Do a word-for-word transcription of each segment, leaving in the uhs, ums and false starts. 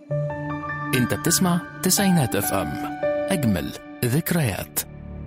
انت بتسمع تسعينات اف ام، اجمل ذكريات.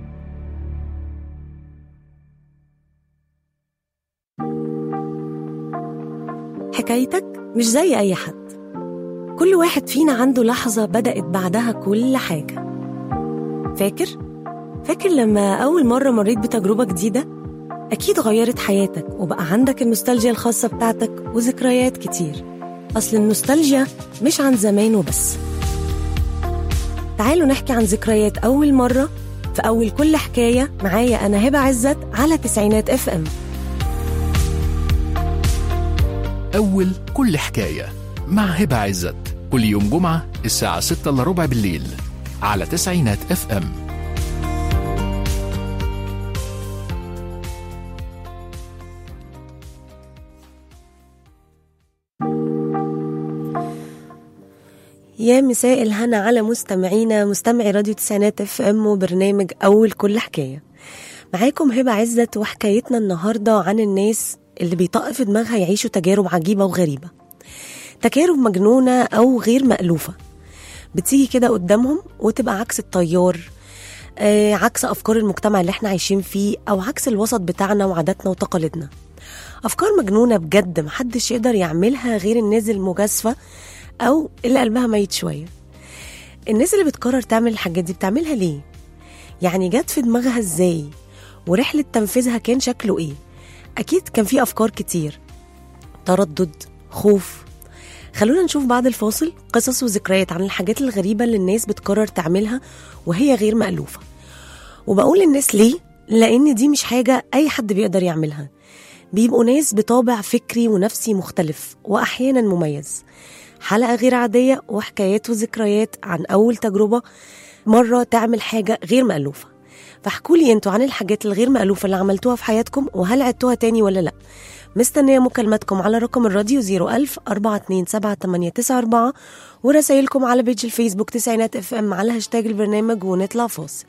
حكايتك مش زي أي حد. كل واحد فينا عنده لحظة بدأت بعدها كل حاجة. فاكر؟ فاكر لما أول مرة مريت بتجربة جديدة؟ أكيد غيرت حياتك وبقى عندك النوستالجيا الخاصة بتاعتك وذكريات كتير. أصل النوستالجيا مش عن زمان وبس. تعالوا نحكي عن ذكريات أول مرة في أول كل حكاية. معايا أنا هبة عزت على تسعينات اف ام. أول كل حكاية مع هبة عزت، كل يوم جمعة الساعة ستة إلا ربع بالليل على تسعينات اف ام. يا مساء الهنا على مستمعينا مستمعي راديو تسعينات اف ام وبرنامج أول كل حكاية. معاكم هبة عزت، وحكايتنا النهاردة عن الناس اللي بيطق في دماغها يعيشوا تجارب عجيبة وغريبة، تجارب مجنونة أو غير مألوفة، بتيجي كده قدامهم وتبقى عكس التيار، آه عكس أفكار المجتمع اللي احنا عايشين فيه، أو عكس الوسط بتاعنا وعاداتنا وتقاليدنا. أفكار مجنونة بجد محدش يقدر يعملها غير الناس المجازفة أو اللي قلبها ميت شوية. الناس اللي بتقرر تعمل الحاجات دي بتعملها ليه؟ يعني جت في دماغها ازاي؟ ورحلة تنفيذها كان شكله ايه؟ أكيد كان في أفكار كتير، تردد، خوف. خلونا نشوف بعد الفاصل قصص وذكريات عن الحاجات الغريبة اللي الناس بتقرر تعملها وهي غير مألوفة. وبقول الناس ليه؟ لأن دي مش حاجة أي حد بيقدر يعملها. بيبقوا ناس بطابع فكري ونفسي مختلف وأحيانا مميز. حلقة غير عادية وحكايات وذكريات عن أول تجربة مرة تعمل حاجة غير مألوفة. فاحكولي انتوا عن الحاجات الغير مألوفة اللي عملتوها في حياتكم، وهل عدتوها تاني ولا لأ؟ مستنية مكالماتكم على رقم الراديو زيرو ألف أربعة اتنين سبعة تمانية تسعة أربعة، ورسائلكم على بيج الفيسبوك تسعينات اف ام على هاشتاج البرنامج. ونطلع فاصل.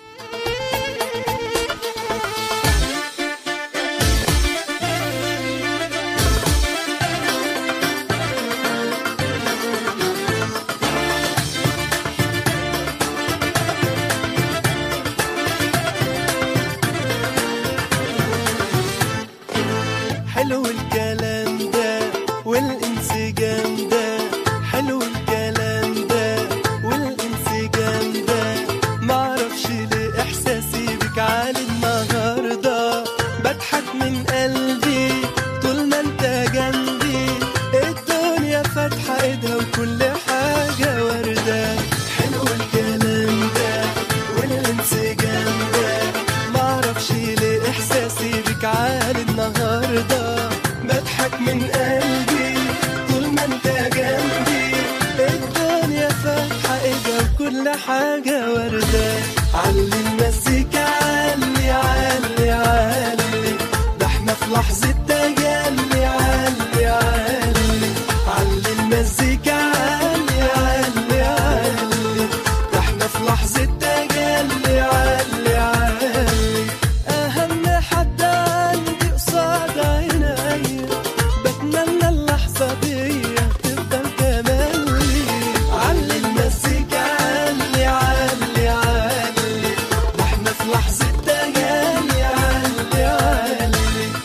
حلو الكلام ده والانسجام ده، حلو الكلام ده والانسجام ده. معرفش ليه احساسي بك عالي النهارده، بضحك من قلبي طول ما انت جنبي. الدنيا فاتحه ايدها وكل حاجه ورده. حلو الكلام ده والانسجام ده، معرفش ليه احساسي بك عالي النهارده، بضحك من قلبي طول ما انت جنبي. الدنيا فاتحه ايدها وكل حاجه ورده. علي المزيكا علي علي علي، ده احنا في لحظه تجلي. علي علي علي المزيكا علي علي علي، ده احنا في لحظه تجلي. علي علي اهم حد عندي قصاد عيني، بتمنى اللحظه دي تفضل تملي. علي المزيكا علي علي علي، ده احنا في لحظه تجلي. علي علي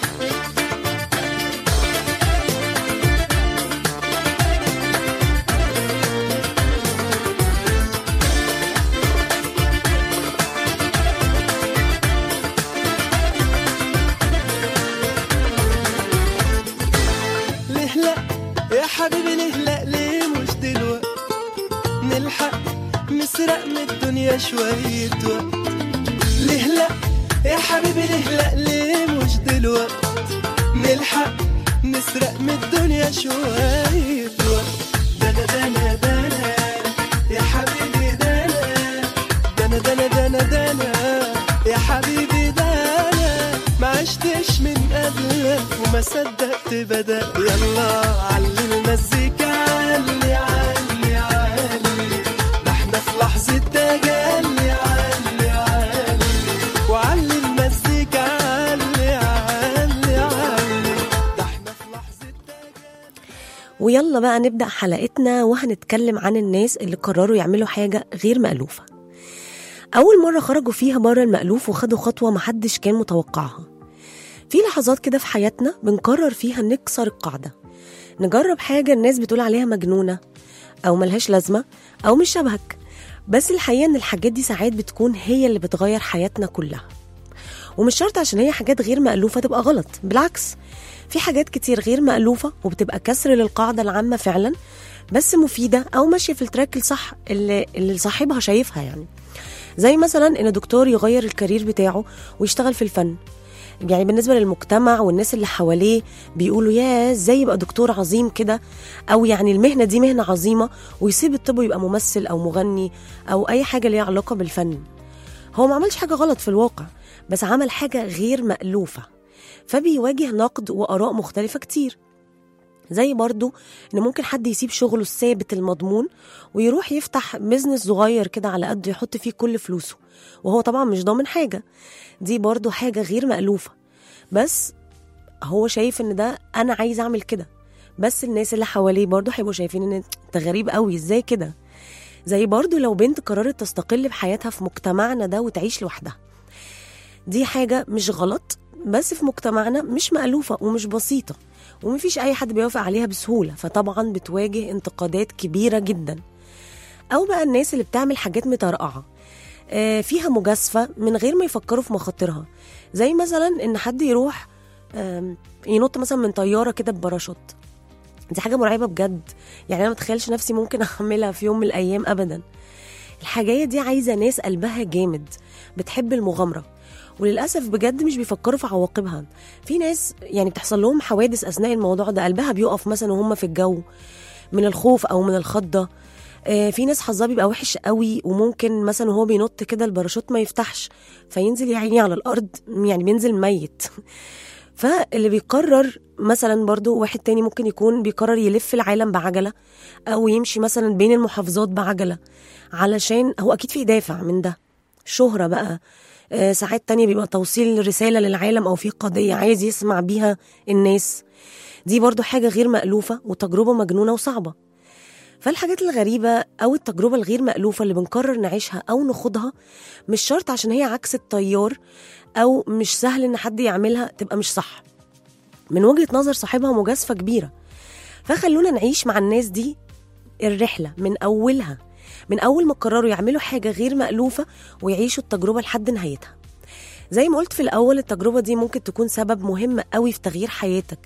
ليه لا يا حبيبي، ليه لا ليه مش دلوقت نلحق نسرق من الدنيا شوية وقت. ليه لا يا حبيبي، ليه لا ليه مش دلوقت نلحق نسرق من الدنيا شوية وقت. دنا دنا دنا يا حبيبي، دنا دنا دنا دنا دنا يا حبيبي، دنا ما عشتش من قبلك وما صدقت بدأ. يلا علي المزيكا علي علي علي، ده احنا في لحظة تجلي. علي علي وعلي المزيكا علي علي علي، ده احنا في لحظة تجلي. ويلا بقى نبدأ حلقتنا، وهنتكلم عن الناس اللي قرروا يعملوا حاجة غير مألوفة. أول مرة خرجوا فيها بره المألوف وخدوا خطوة محدش كان متوقعها. في لحظات كده في حياتنا بنقرر فيها نكسر القاعدة، نجرب حاجة الناس بتقول عليها مجنونة أو ملهاش لازمة أو مش شبهك، بس الحقيقة إن الحاجات دي ساعات بتكون هي اللي بتغير حياتنا كلها. ومش شرط عشان هي حاجات غير مألوفة تبقى غلط، بالعكس في حاجات كتير غير مألوفة وبتبقى كسر للقاعدة العامة فعلا، بس مفيدة أو ماشية في التراك الصح اللي, اللي صاحبها شايفها. يعني زي مثلا إن دكتور يغير الكارير بتاعه ويشتغل في الفن، يعني بالنسبة للمجتمع والناس اللي حواليه بيقولوا يا ازاي يبقى دكتور عظيم كده، أو يعني المهنة دي مهنة عظيمة، ويسيب الطب ويبقى ممثل أو مغني أو أي حاجة ليها علاقة بالفن. هو ما عملش حاجة غلط في الواقع، بس عمل حاجة غير مألوفة، فبيواجه نقد وآراء مختلفة كتير. زي برضو إن ممكن حد يسيب شغله الثابت المضمون ويروح يفتح بيزنس صغير كده على قد يحط فيه كل فلوسه، وهو طبعا مش ضامن حاجة. دي برضو حاجة غير مألوفة، بس هو شايف إن ده أنا عايز أعمل كده، بس الناس اللي حواليه برضو هيبقوا شايفين إن أنت غريب قوي إزاي كده. زي برضو لو بنت قررت تستقل بحياتها في مجتمعنا ده وتعيش لوحدها، دي حاجة مش غلط، بس في مجتمعنا مش مألوفة ومش بسيطة، ومفيش أي حد بيوافق عليها بسهولة، فطبعا بتواجه انتقادات كبيرة جدا. أو بقى الناس اللي بتعمل حاجات مترقعة فيها مجازفة من غير ما يفكروا في مخاطرها، زي مثلا إن حد يروح ينط مثلا من طيارة كده بباراشوت. دي حاجة مرعبة بجد، يعني أنا متخيلش نفسي ممكن أعملها في يوم من الأيام أبدا. الحاجة دي عايزة ناس قلبها جامد بتحب المغامرة، وللأسف بجد مش بيفكروا في عواقبها. في ناس يعني بتحصل لهم حوادث أثناء الموضوع ده، قلبها بيقف مثلا وهم في الجو من الخوف أو من الخضة. في ناس حظها بيبقى وحش قوي، وممكن مثلا وهو بينط كده الباراشوت ما يفتحش فينزل يعيني على الأرض، يعني بينزل ميت. فاللي بيقرر مثلا برضو واحد تاني ممكن يكون بيقرر يلف العالم بعجلة أو يمشي مثلا بين المحافظات بعجلة، علشان هو أكيد في دافع من ده، شهرة بقى، ساعات تانية بيبقى توصيل رسالة للعالم أو في قضية عايز يسمع بيها الناس. دي برضو حاجة غير مألوفة وتجربة مجنونة وصعبة. فالحاجات الغريبة أو التجربة الغير مألوفة اللي بنقرر نعيشها أو نخوضها مش شرط عشان هي عكس التيار أو مش سهل إن حد يعملها تبقى مش صح، من وجهة نظر صاحبها مجازفة كبيرة. فخلونا نعيش مع الناس دي الرحلة من أولها، من أول ما قرروا يعملوا حاجة غير مألوفة ويعيشوا التجربة لحد نهايتها. زي ما قلت في الأول، التجربة دي ممكن تكون سبب مهم قوي في تغيير حياتك،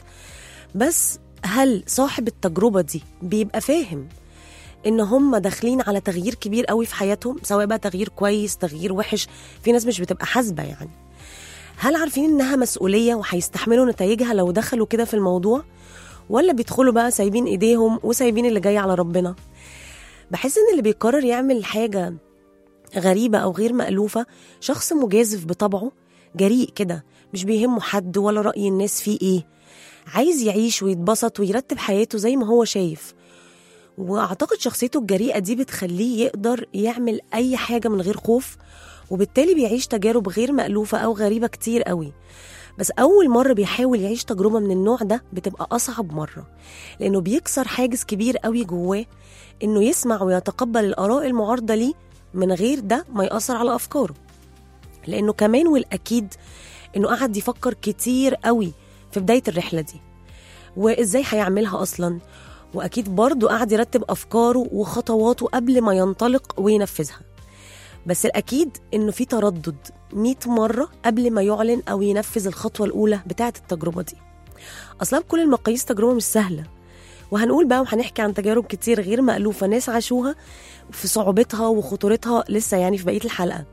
بس هل صاحب التجربة دي بيبقى فاهم إن هم داخلين على تغيير كبير قوي في حياتهم، سواء بقى تغيير كويس تغيير وحش؟ في ناس مش بتبقى حاسبة يعني. هل عارفين إنها مسؤولية وهيستحملوا نتائجها لو دخلوا كده في الموضوع، ولا بيدخلوا بقى سايبين إيديهم وسايبين اللي جاي على ربنا؟ بحس إن اللي بيقرر يعمل حاجة غريبة أو غير مألوفة شخص مجازف بطبعه، جريء كده، مش بيهمه حد ولا رأي الناس فيه إيه، عايز يعيش ويتبسط ويرتب حياته زي ما هو شايف. وأعتقد شخصيته الجريئة دي بتخليه يقدر يعمل أي حاجة من غير خوف، وبالتالي بيعيش تجارب غير مألوفة أو غريبة كتير قوي. بس أول مرة بيحاول يعيش تجربة من النوع ده بتبقى أصعب مرة، لأنه بيكسر حاجز كبير قوي جواه، إنه يسمع ويتقبل الآراء المعارضة ليه من غير ده ما يأثر على أفكاره. لأنه كمان والأكيد إنه قعد يفكر كتير قوي في بداية الرحلة دي وإزاي هيعملها أصلا، وأكيد برضو قعد يرتب أفكاره وخطواته قبل ما ينطلق وينفذها. بس الأكيد إنه في تردد مئة مرة قبل ما يعلن أو ينفذ الخطوة الأولى بتاعة التجربة دي. أصلا بكل المقاييس تجربة مش سهلة، وهنقول بقى وهنحكي عن تجارب كتير غير مألوفة ناس عاشوها في صعوبتها وخطورتها لسه يعني في بقية الحلقة.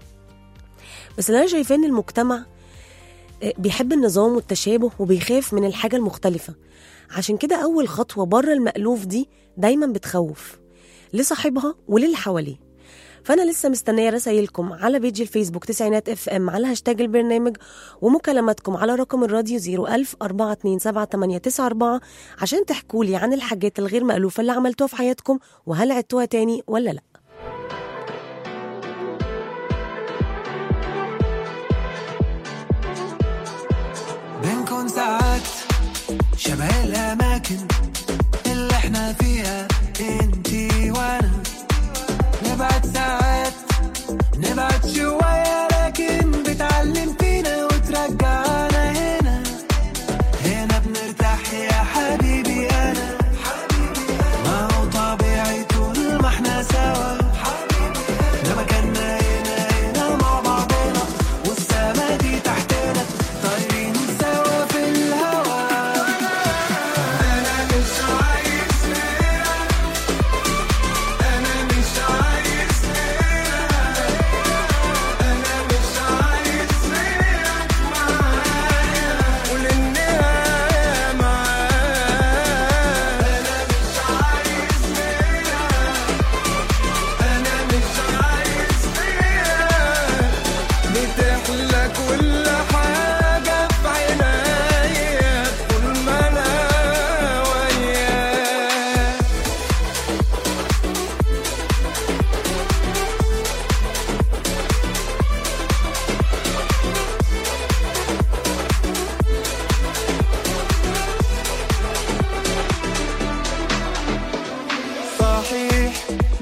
بس اللي أنا شايفاه إن المجتمع بيحب النظام والتشابه وبيخاف من الحاجة المختلفة، عشان كده أول خطوة بره المألوف دي دايما بتخوف لصاحبها وللي حواليه. فأنا لسه مستنية رسائلكم على بيجي الفيسبوك تسعينات اف ام على هاشتاج البرنامج، ومكالماتكم على رقم الراديو زيرو ألف أربعة اتنين سبعة تمانية تسعة أربعة عشان تحكولي عن الحاجات الغير مألوفة اللي عملتوها في حياتكم، وهل عدتوها تاني ولا لأ. بنكون ساعات شبه الأماكن اللي احنا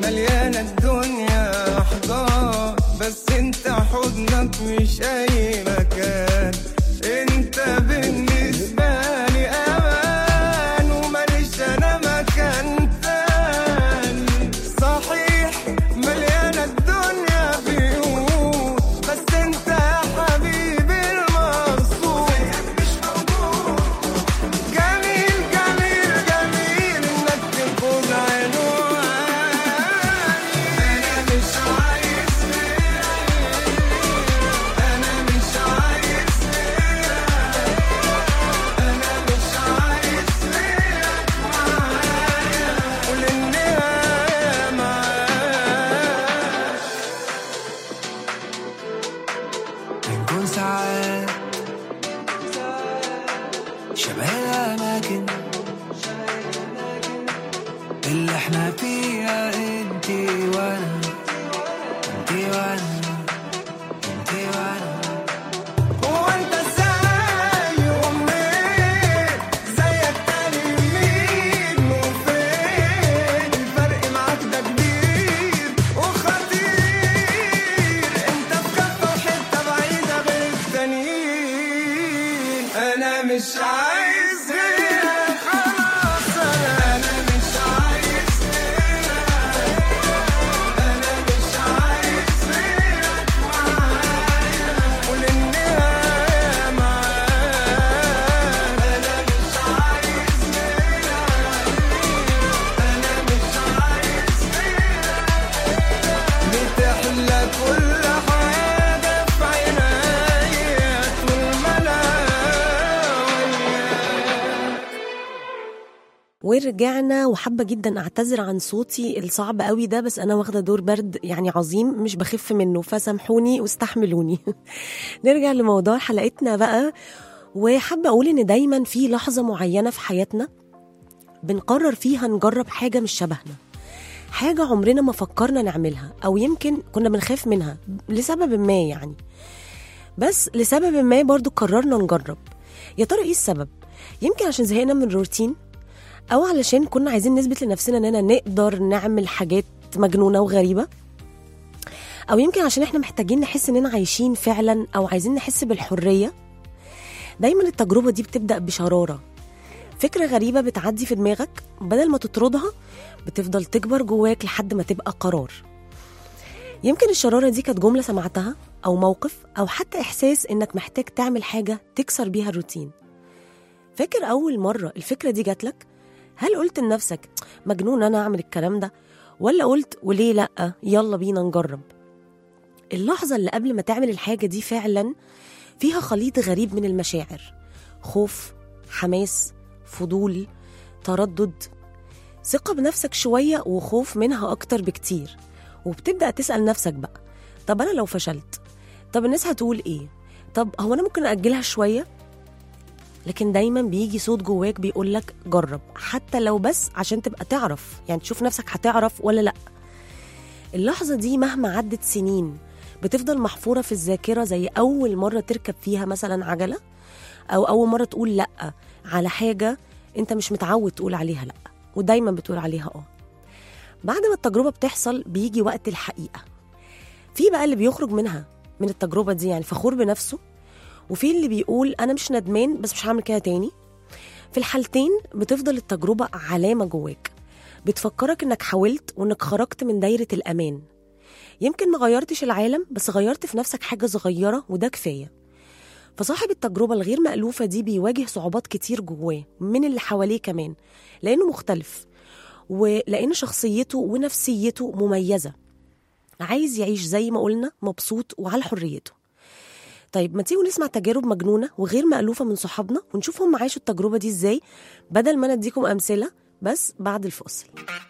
مليانة الدنيا أحضان، بس انت حضنك مش أي مكان. انت بالنسبة لي أمان وماليش أنا مكان تاني. صحيح مليانة الدنيا بيوت، بس انت يا حبيبي المقصود مش موجود. جميل جميل جميل انك تكون عنواني. انا مش عايز غيرك، انا مش عايز غيرك، انا مش عايز غيرك معايا وللنهاية معاك. بنكون ساعات شبه الأماكن اللي احنا فيها، انتي وانا انتي وانا انتي وانا. هو انت ازاي ومنين زيك تاني مين وفين؟ الفرق معاك ده كبير وخطير، انت في كفة وحتة بعيدة غير التانيين. انا مش عايز غيرك خلاص، انا انا مش عايز غيرك، انا مش عايز غيرك معايا وللنهاية معاك. انا مش عايز غيرك، انا مش عايز غيرك، بتحلى كل حاجة في عينيا طول ما انا وياك. ورجعنا، وحابة جدا اعتذر عن صوتي الصعب قوي ده، بس انا واخدة دور برد يعني عظيم مش بخف منه، فسامحوني واستحملوني. نرجع لموضوع حلقتنا بقى، وحابة اقول ان دايما في لحظة معينة في حياتنا بنقرر فيها نجرب حاجة مش شبهنا، حاجة عمرنا ما فكرنا نعملها، او يمكن كنا بنخاف منها لسبب ما يعني، بس لسبب ما برضو قررنا نجرب. يا ترى ايه السبب؟ يمكن عشان زهقنا من الروتين، أو علشان كنا عايزين نثبت لنفسنا أننا نقدر نعمل حاجات مجنونة وغريبة، أو يمكن عشان إحنا محتاجين نحس أننا عايشين فعلا، أو عايزين نحس بالحرية. دايما التجربة دي بتبدأ بشرارة، فكرة غريبة بتعدي في دماغك، بدل ما تطردها بتفضل تكبر جواك لحد ما تبقى قرار. يمكن الشرارة دي كانت جملة سمعتها، أو موقف، أو حتى إحساس إنك محتاج تعمل حاجة تكسر بيها الروتين. فاكر أول مرة الفكرة دي جاتلك؟ هل قلت لنفسك مجنون أنا أعمل الكلام ده؟ ولا قلت وليه لأ يلا بينا نجرب؟ اللحظة اللي قبل ما تعمل الحاجة دي فعلا فيها خليط غريب من المشاعر، خوف، حماس، فضول، تردد، ثقة بنفسك شوية وخوف منها أكتر بكتير. وبتبدأ تسأل نفسك بقى، طب أنا لو فشلت؟ طب الناس هتقول إيه؟ طب هو أنا ممكن أجلها شوية؟ لكن دايما بيجي صوت جواك بيقولك جرب، حتى لو بس عشان تبقى تعرف، يعني تشوف نفسك هتعرف ولا لأ. اللحظة دي مهما عدت سنين بتفضل محفورة في الذاكرة، زي أول مرة تركب فيها مثلا عجلة، أو أول مرة تقول لأ على حاجة أنت مش متعود تقول عليها لأ، ودايما بتقول عليها آه. بعد ما التجربة بتحصل بيجي وقت الحقيقة. في بقى اللي بيخرج منها من التجربة دي يعني فخور بنفسه، وفي اللي بيقول أنا مش ندمان بس مش هعمل كده تاني. في الحالتين بتفضل التجربة علامة جواك، بتفكرك إنك حاولت وإنك خرجت من دايرة الأمان. يمكن ما غيرتش العالم، بس غيرت في نفسك حاجة صغيرة وده كفاية. فصاحب التجربة الغير مألوفة دي بيواجه صعوبات كتير جواه من اللي حواليه كمان، لأنه مختلف، ولأن شخصيته ونفسيته مميزة، عايز يعيش زي ما قلنا مبسوط وعلى حريته. طيب ما تيجوا نسمع تجارب مجنونة وغير مألوفة من صحابنا ونشوف هم عايشوا التجربة دي ازاي، بدل ما نديكم أمثلة بس بعد الفاصل.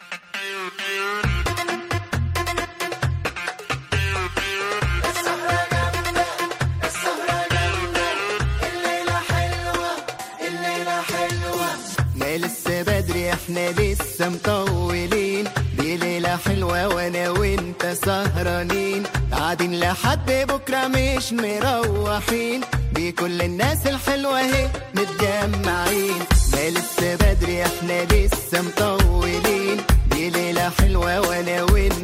لسه بدري احنا لسه مطولين، دي ليلة حلوة وانا وانت سهرانين، قاعدين لحد بكرة مش مروحين، دي كل الناس الحلوة اهي متجمعين. ده لسه بدري احنا لسه مطولين، دي ليلة حلوة وانا وانت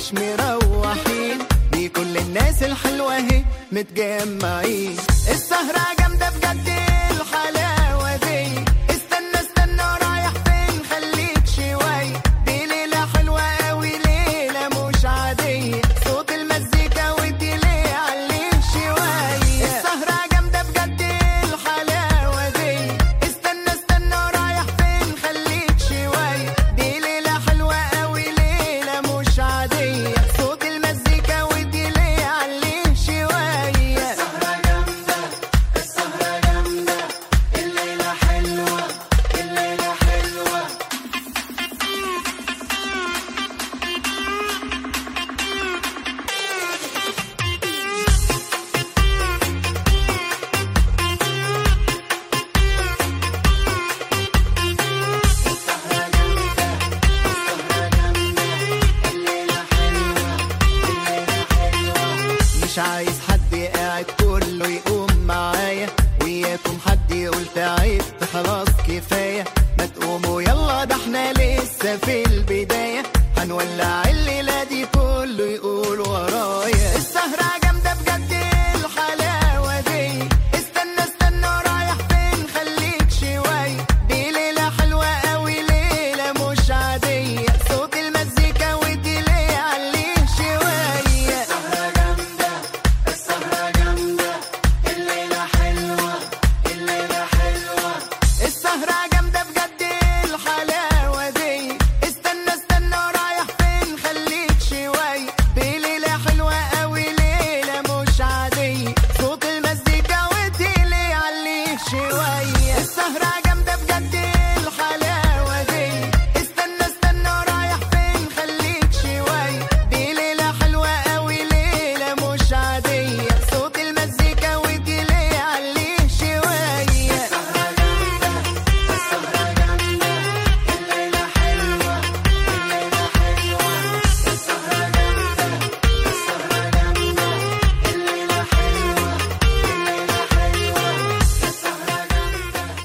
مش مروحين، دي كل الناس الحلوة هي متجمعين. السهرة جامدة بجد الحلاوة دي، استنى استنى رايح فين خليك شوية، دي ليلة حلوة قوي ليلة مش عادية، صوت المزيكا ودي ليه عليه شوية. السهرة جامدة بجد الحلاوة دي، استنى استنى رايح فين خليك شوية، دي ليلة حلوة قوي ليلة مش عادية، صوت المزيكا ودي ليه عليه شوية. السهرة جامدة السهرة جامدة الليلة حلوة الليلة حلوة. مش عايز حد قاعد كله يقوم معايا، وياكم حد يقول تعبت خلاص كفاية، ما تقوموا يلا ده احنا لسه في البداية، هنولع الليلة دي كله يقول ورايا. السهرة جامدة بجد الحلاوة دي، استنى استنى رايح فين خليك شوية، دي ليلة حلوة قوي ليلة مش عادية، صوت المزيكا ودي ليه عليه شوية. السهرة جامدة السهرة جامدة الليلة حلوة الليلة حلوة. السهرة جامدة بجد الحلاوة دي، استنى استنى رايح فين خليك شوية، دي ليلة حلوة قوي ليلة مش عادية، صوت المزيكا ودي ليه عليه شوية. السهرة جامدة بجد الحلاوة دي، استنى استنى رايح فين خليك شوية، دي ليلة حلوة قوي ليلة مش عادية، صوت المزيكا ودي ليه عليه شوية. السهرة جامدة السهرة جامدة الليلة حلوة الليلة حلوة. السهرة جامدة السهرة جامدة الليلة حلوة الليلة حلوة. السهرة جامدة.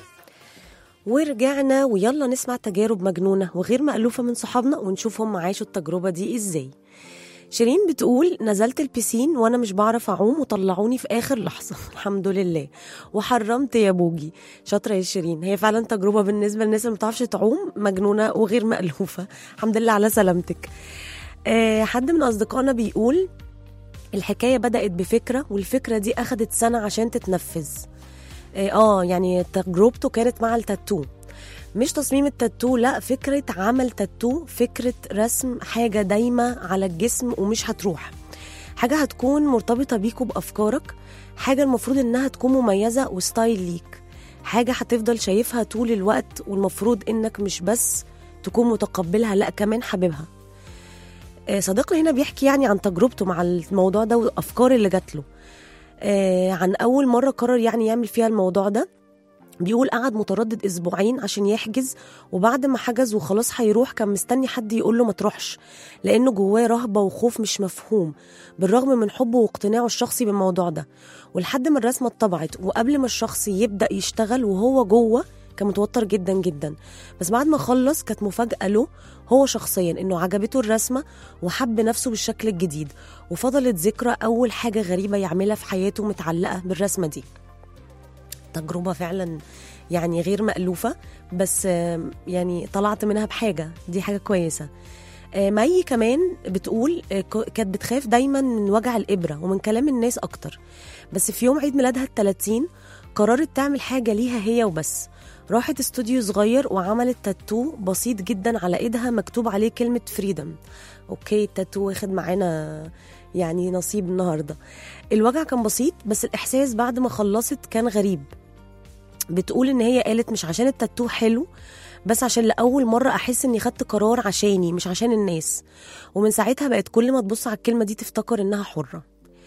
ورجعنا ويلا نسمع تجارب مجنونة وغير مألوفة من صحابنا ونشوف هم عاشوا التجربة دي ازاي. شيرين بتقول نزلت البسين وانا مش بعرف اعوم وطلعوني في اخر لحظة الحمد لله وحرمت يا بوجي. شاطرة يا شيرين، هي فعلا تجربة بالنسبة للناس اللي ما بتعرفش تعوم مجنونة وغير مألوفة. الحمد لله على سلامتك. آه حد من اصدقائنا بيقول الحكاية بدأت بفكرة والفكرة دي اخدت سنة عشان تتنفذ. اه آه، يعني تجربته كانت مع التاتو، مش تصميم التاتو، لا فكرة عمل تاتو، فكرة رسم حاجة دايمة على الجسم ومش هتروح، حاجة هتكون مرتبطة بيكوا بأفكارك، حاجة المفروض انها تكون مميزة وستايل ليك، حاجة هتفضل شايفها طول الوقت والمفروض انك مش بس تكون متقبلها لا كمان حبيبها. آه صديقنا هنا بيحكي يعني عن تجربته مع الموضوع ده والأفكار اللي جات له. آه عن أول مرة قرر يعني يعمل فيها الموضوع ده. بيقول قعد متردد أسبوعين عشان يحجز، وبعد ما حجز وخلاص هيروح كان مستني حد يقوله ما تروحش، لأنه جواه رهبة وخوف مش مفهوم بالرغم من حبه واقتناعه الشخصي بالموضوع ده. ولحد ما الرسمة اتطبعت وقبل ما الشخص يبدأ يشتغل وهو جوه كان متوتر جدا جدا، بس بعد ما خلص كانت مفاجأة له هو شخصيا انه عجبته الرسمة وحب نفسه بالشكل الجديد، وفضلت ذكرى أول حاجة غريبة يعملها في حياته متعلقة بالرسمة دي. تجربة فعلا يعني غير مألوفة، بس يعني طلعت منها بحاجة، دي حاجة كويسة. مي كمان بتقول كانت بتخاف دايما من وجع الإبرة ومن كلام الناس أكتر، بس في يوم عيد ميلادها الثلاثين قررت تعمل حاجة ليها هي وبس. راحت استوديو صغير وعملت تاتو بسيط جدا على ايدها مكتوب عليه كلمة فريدم. اوكي التاتو واخد معانا يعني نصيب النهاردة. الوجع كان بسيط بس الإحساس بعد ما خلصت كان غريب. بتقول ان هي قالت مش عشان التاتو حلو، بس عشان لأول مرة أحس اني خدت قرار عشاني مش عشان الناس، ومن ساعتها بقت كل ما تبص على الكلمة دي تفتكر انها حرة.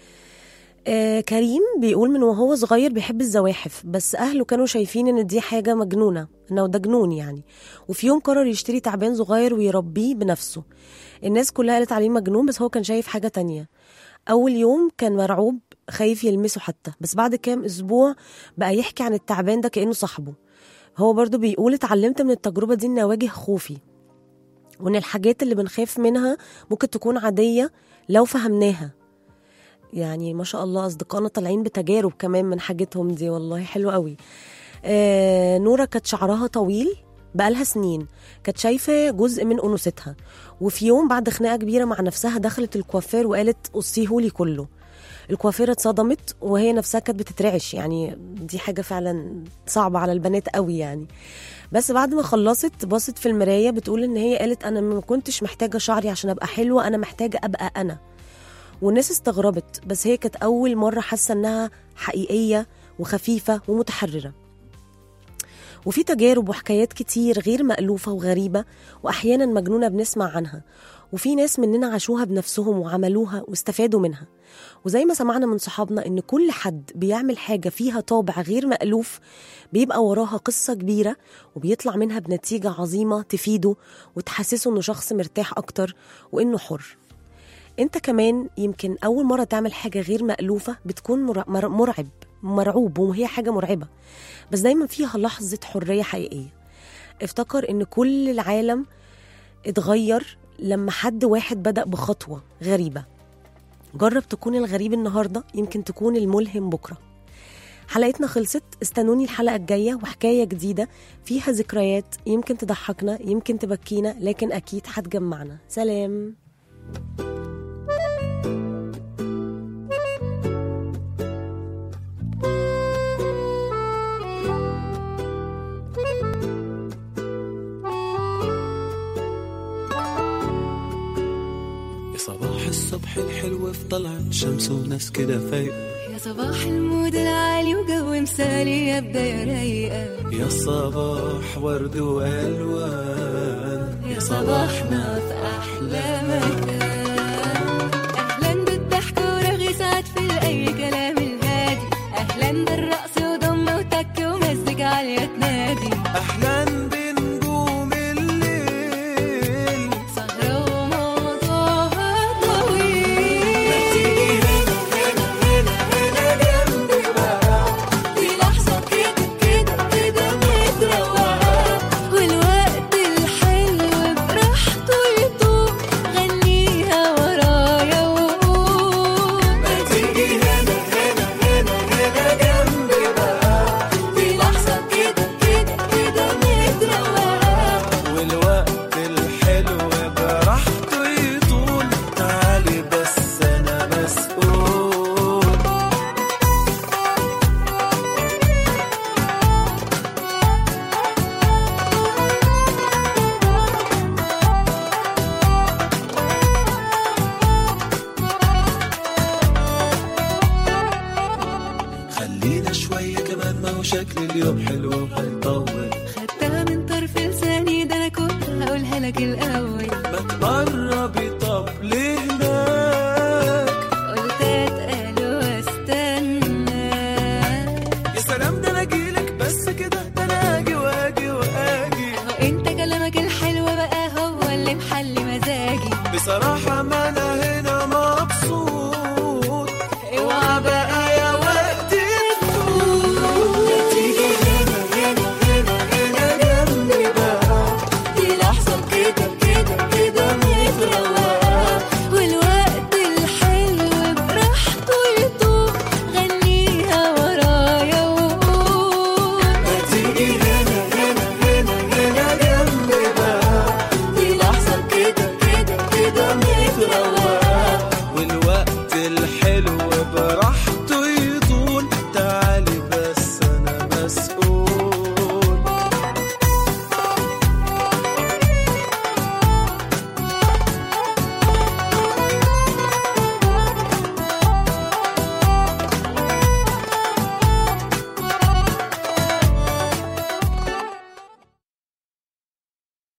آه كريم بيقول من وهو صغير بيحب الزواحف، بس أهله كانوا شايفين ان دي حاجة مجنونة، انه ده جنون يعني، وفي يوم قرر يشتري تعبان صغير ويربيه بنفسه. الناس كلها قالت عليه مجنون بس هو كان شايف حاجة تانية. أول يوم كان مرعوب خايف يلمسه حتى، بس بعد كام أسبوع بقى يحكي عن التعبان ده كأنه صاحبه. هو برضو بيقول اتعلمت من التجربة دي اني أواجه خوفي وإن الحاجات اللي بنخاف منها ممكن تكون عادية لو فهمناها. يعني ما شاء الله أصدقائنا طالعين بتجارب كمان من حاجتهم دي، والله حلو قوي. آه نورة كانت شعرها طويل بقالها سنين، كانت شايفة جزء من أنوثتها، وفي يوم بعد خناقة كبيرة مع نفسها دخلت الكوافير وقالت قصيهولي كله. الكوافيرة اتصدمت وهي نفسها كانت بتترعش، يعني دي حاجة فعلا صعبة على البنات قوي يعني. بس بعد ما خلصت بصت في المراية بتقول إن هي قالت أنا ما كنتش محتاجة شعري عشان أبقى حلوة، أنا محتاجة أبقى أنا. والناس استغربت، بس هي كانت أول مرة حاسة إنها حقيقية وخفيفة ومتحررة. وفي تجارب وحكايات كتير غير مألوفة وغريبة وأحيانا مجنونة بنسمع عنها، وفي ناس مننا عاشوها بنفسهم وعملوها واستفادوا منها. وزي ما سمعنا من صحابنا إن كل حد بيعمل حاجة فيها طابع غير مألوف بيبقى وراها قصة كبيرة وبيطلع منها بنتيجة عظيمة تفيده وتحسسه إنه شخص مرتاح أكتر وإنه حر. انت كمان يمكن أول مرة تعمل حاجة غير مألوفة بتكون مرعب مرعوب وهي حاجة مرعبة، بس دايما فيها لحظة حرية حقيقية. افتكر ان كل العالم اتغير لما حد واحد بدأ بخطوة غريبة. جرب تكون الغريب النهاردة، يمكن تكون الملهم بكرة. حلقتنا خلصت، استنوني الحلقة الجاية وحكاية جديدة فيها ذكريات يمكن تضحكنا يمكن تبكينا، لكن أكيد هتجمعنا. سلام. صباح الصبح الحلو في طلعت شمس وناس كده فايقة، يا صباح المود العالي وجو مثالي يا بداية رايقة، يا صباح ورد وألوان، يا صباحنا في أحلى مكان. أهلا بالضحك ورغي ساعات في أي كلام الهادي، أهلا بالرقص وضمة وتك ومزج عالية تنادي، أهلا بنجوم الليل سهرة وموضوعها طويل. ما تيجي هنا هنا هنا هنا جنبي بقى، دي لحظة كده كده كده متروقة، والوقت الحلو براحته يطوق، غنيها ورايا وقول. ما تيجي هنا هنا هنا هنا جنبي بقى، دي لحظة كده كده كده متروقة، والوقت الحلو براحته يطول، تعالي بس أنا مسؤول. خلينا شوية كمان، ما هو شكل اليوم حلو وهيطول، خدتها من طرف لساني ده أنا كنت هقولها لك الأول، ما تقربي طب ليه هناك، قلت أتقل واستنى. يا سلام ده أنا أجيلك بس كده، ده أنا أجي وأجي وأجي، أهو أنت كلامك الحلو بقى هو اللي محلي مزاجي، بصراحة ما أنا هنا مبسوط، اوعى بقى يا وقت تفوت. تيجي هنا هنا هنا هنا جنبي بقى، دي لحظة كده كده كده متروقة، والوقت الحلو براحته يطوق، غنيها ورايا وقول. ما تيجي هنا هنا هنا هنا جنبي بقى، دي لحظة كده كده كده متروقة، والوقت الحلو براحته